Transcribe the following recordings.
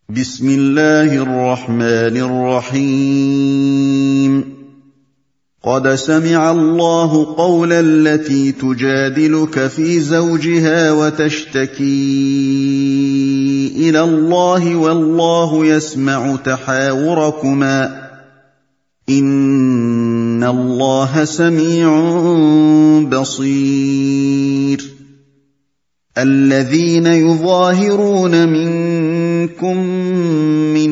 بسم الله الرحمن الرحيم. قد سمع الله قول التي تجادلك في زوجها وتشتكي إلى الله والله يسمع تحاوركما إن الله سميع بصير. الذين يظاهرون منكم من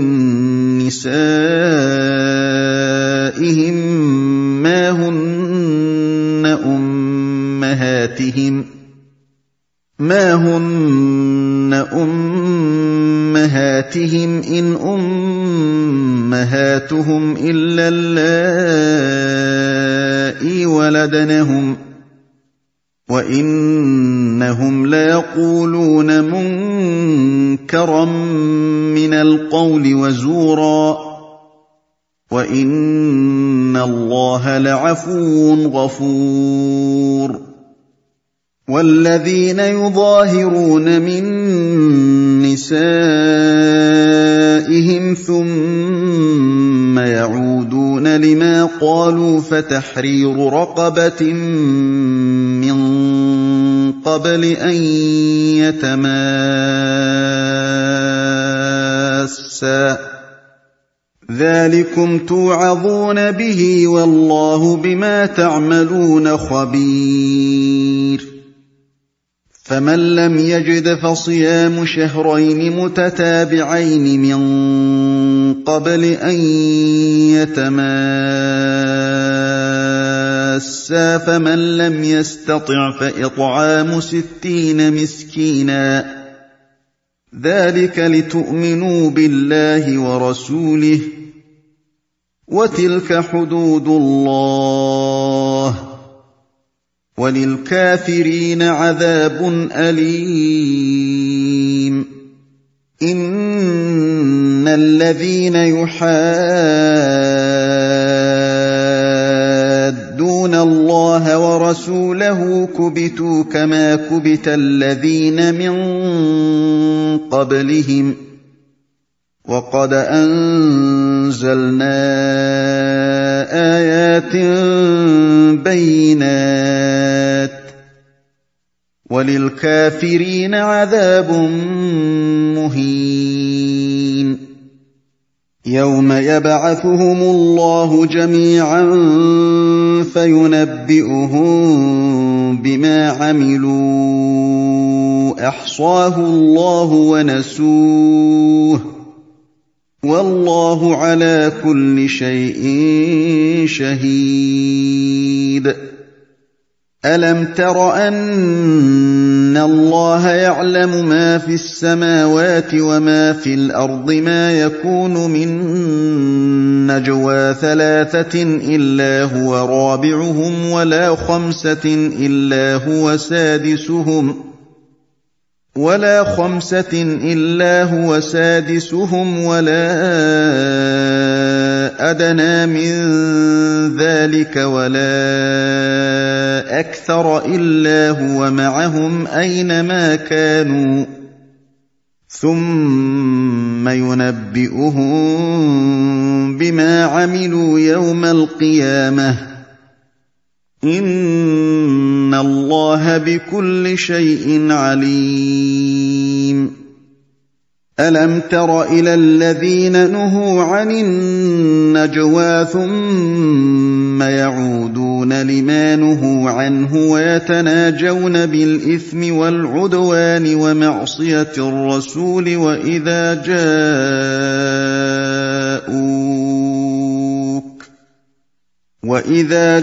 نسائهم ما هن أمهاتهم إن أمهاتهم إلا اللائي ولدنهم وإنهم ليقولون منكرا من القول وزورا وإن الله لعفو غفور. والذين يظاهرون من نسائهم ثم يعودون لما قالوا فتحرير رقبة من قبل أن يتماسا ذلكم توعظون به والله بما تعملون خبير. فمن لم يجد فصيام شهرين متتابعين من قبل أن يتماسا فمن لم يستطع فإطعام 60 مسكينا ذلك لتؤمنوا بالله ورسوله وتلك حدود الله وللكافرين عذاب أليم. إن الذين يحادون الله ورسوله كبتوا كما كبت الذين من قبلهم وقد أنزلنا آيات بينات وللكافرين عذاب مهين. يوم يبعثهم الله جميعا فينبئهم بما عملوا أحصاه الله ونسوه والله على كل شيء شهيد. ألم تر أن الله يعلم ما في السماوات وما في الأرض ما يكون من نجوى 3 إلا هو رابعهم ولا 5 إلا هو سادسهم ولا أدنى من ذلك ولا أكثر إلا هو معهم أينما كانوا ثم ينبئهم بما عملوا يوم القيامة إن الله بكل شيء عليم. ألم تر إلى الذين نهوا عن النجوى ثم يعودون لما نهوا عنه ويتناجون بالإثم والعدوان ومعصية الرسول وإذا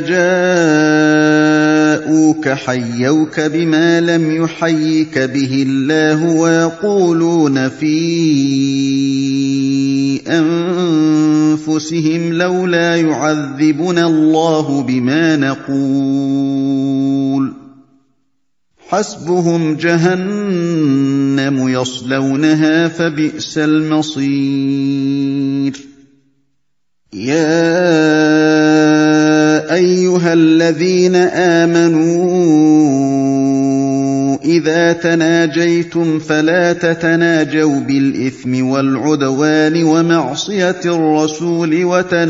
جاءوك حيوك بما لم يحيك به الله ويقولون في أنفسهم لولا يعذبنا الله بما نقول حسبهم جهنم يصلونها فبئس المصير. يا أيها الذين آمنوا إِذَا تَنَاجَيْتُمْ فَلَا تَتَنَاجَوْا بِالْإِثْمِ وَالْعُدْوَانِ وَمَعْصِيَتِ الرَّسُولِ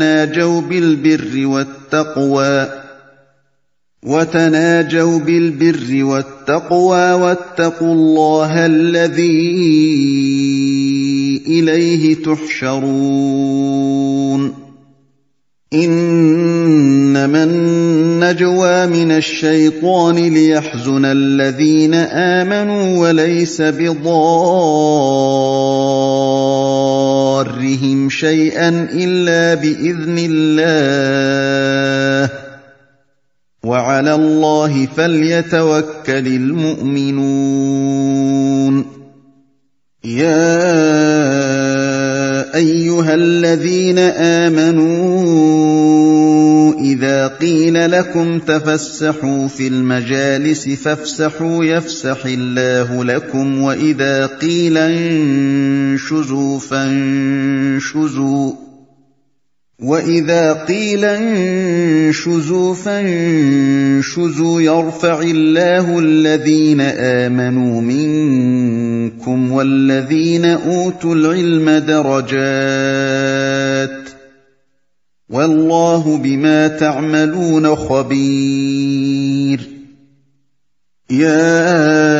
وَتَنَاجَوْا بِالْبِرِّ وَالتَّقْوَىٰ وَاتَّقُوا اللَّهَ الَّذِي إِلَيْهِ تُحْشَرُونَ إِنَّمَا النَّجْوَىٰ مِنَ الشَّيْطَانِ لِيَحْزُنَ الَّذِينَ آمَنُوا وَلَيْسَ بِضَارِّهِمْ شَيْئًا إِلَّا بِإِذْنِ اللَّهِ ۚ وَعَلَى اللَّهِ فَلْيَتَوَكَّلِ الْمُؤْمِنُونَ يَا أَيُّهَا الَّذِينَ آمَنُوا إِذَا قِيلَ لَكُمْ تَفَسَّحُوا فِي الْمَجَالِسِ فَافْسَحُوا يَفْسَحِ اللَّهُ لَكُمْ وَإِذَا قِيلَ انشُزُوا فانشُزُوا يَرْفَعِ اللَّهُ الَّذِينَ آمَنُوا مِنكُمْ وَالَّذِينَ أُوتُوا الْعِلْمَ دَرَجَاتٍ ۚ وَاللَّهُ بِمَا تَعْمَلُونَ خَبِيرٌ يَا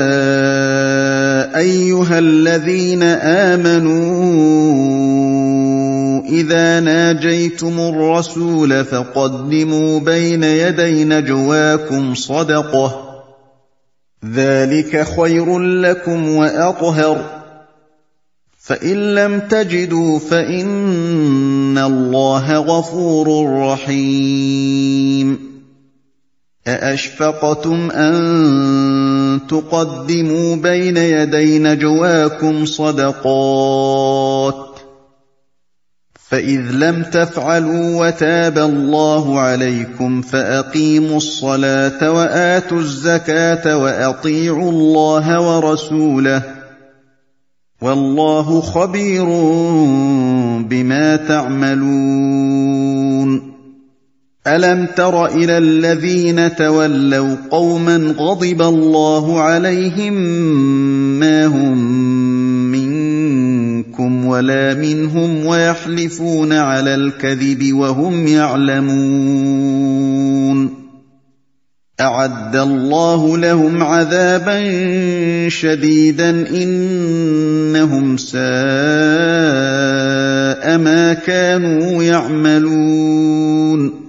أَيُّهَا الَّذِينَ آمَنُوا إِذَا نَاجَيْتُمُ الرَّسُولَ فَقَدِّمُوا بَيْنَ يَدَيْ نَجْوَاكُمْ صَدَقَةً ۚ ذَٰلِكَ خَيْرٌ لَّكُمْ وَأَطْهَرُ ۚ فَإِن لَّمْ تَجِدُوا فَإِنَّ اللَّهَ غَفُورٌ رَّحِيمٌ أَأَشْفَقْتُمْ أَن تُقَدِّمُوا بَيْنَ يَدَيْ نَجْوَاكُمْ صَدَقَاتٍ ۚ فَإِذْ لَمْ تَفْعَلُوا وَتَابَ اللَّهُ عَلَيْكُمْ فَأَقِيمُوا الصَّلَاةَ وَآتُوا الزَّكَاةَ وَأَطِيعُوا اللَّهَ وَرَسُولَهُ ۚ وَاللَّهُ خَبِيرٌ بِمَا تَعْمَلُونَ أَلَمْ تَرَ إِلَى الَّذِينَ تَوَلَّوْا قَوْمًا غَضِبَ اللَّهُ عَلَيْهِم مَّا هُم مِّنكُمْ وَلَا مِنْهُمْ وَيَحْلِفُونَ عَلَى الْكَذِبِ وَهُمْ يَعْلَمُونَ أَعَدَّ اللَّهُ لَهُمْ عَذَابًا شَدِيدًا إِنَّهُمْ سَاءَ مَا كَانُوا يَعْمَلُونَ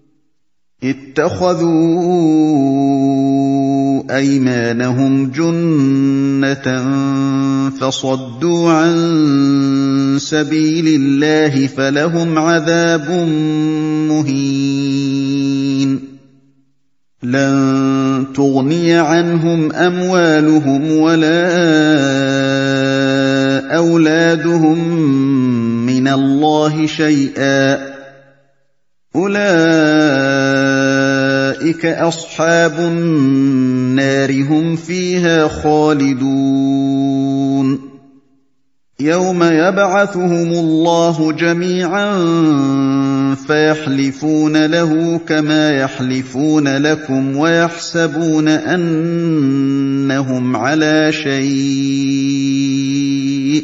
اتَّخَذُوا أَيْمَانَهُمْ جُنَّةً فَصَدُّوا عَن سَبِيلِ اللَّهِ فَلَهُمْ عَذَابٌ مُّهِينٌ لَّن تُغْنِيَ عَنْهُمْ أَمْوَالُهُمْ وَلَا أَوْلَادُهُم مِّنَ اللَّهِ شَيْئًا ۚ أُولَٰئِكَ أَصْحَابُ النَّارِ ۖ هُمْ فِيهَا خَالِدُونَ يَوْمَ يَبْعَثُهُمُ اللَّهُ جَمِيعًا فَيَحْلِفُونَ لَهُ كَمَا يَحْلِفُونَ لَكُمْ وَيَحْسَبُونَ أَنَّهُمْ عَلَىٰ شَيْءٍ ۚ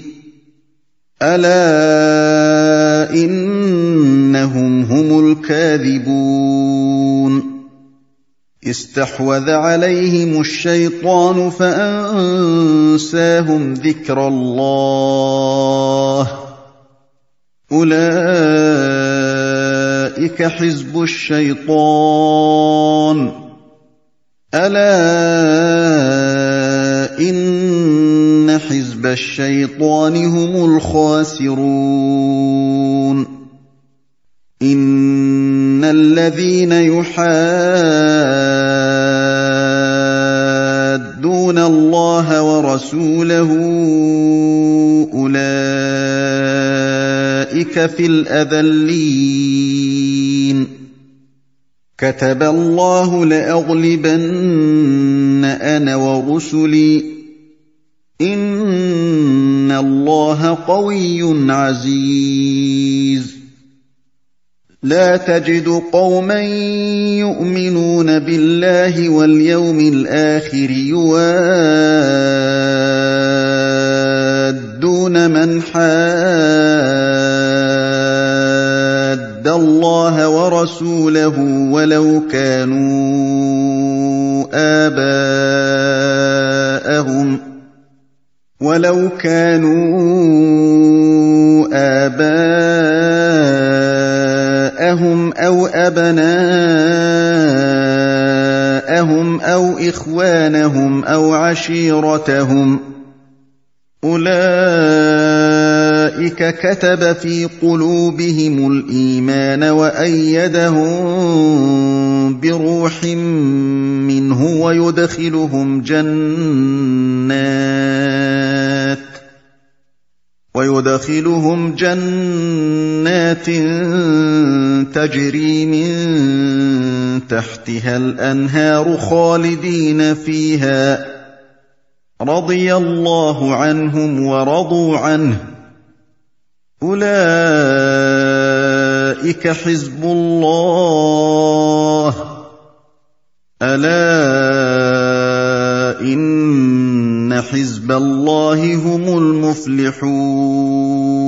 أَلَا إِنَّهُمْ هُمُ الْكَاذِبُونَ اسْتَحْوَذَ عَلَيْهِمُ الشَّيْطَانُ فَأَنسَاهُمْ ذِكْرَ اللَّهِ ۚ أُولَٰئِكَ حِزْبُ الشَّيْطَانِ ۚ أَلَا إِنَّ حِزْبَ الشَّيْطَانِ هُمُ الْخَاسِرُونَ إِنَّ الَّذِينَ يُحَادُّونَ اللَّهَ وَرَسُولَهُ أُولَٰئِكَ فِي الْأَذَلِّينَ كَتَبَ اللَّهُ لَأَغْلِبَنَّ أَنَا وَرُسُلِي ۚ إِنَّ اللَّهَ قَوِيٌّ عَزِيزٌ لا تجد قوما يؤمنون بالله واليوم الآخر يوادون من حاد الله ورسوله ولو كانوا آباءهم أو أبناءهم أو إخوانهم أو عشيرتهم أولئك كتب في قلوبهم الإيمان وأيدهم بروح منه ويدخلهم جنات تجري من تحتها الأنهار خالدين فيها رضي الله عنهم ورضوا عنه أولئك حزب الله ألا إن حزب الله هم المفلحون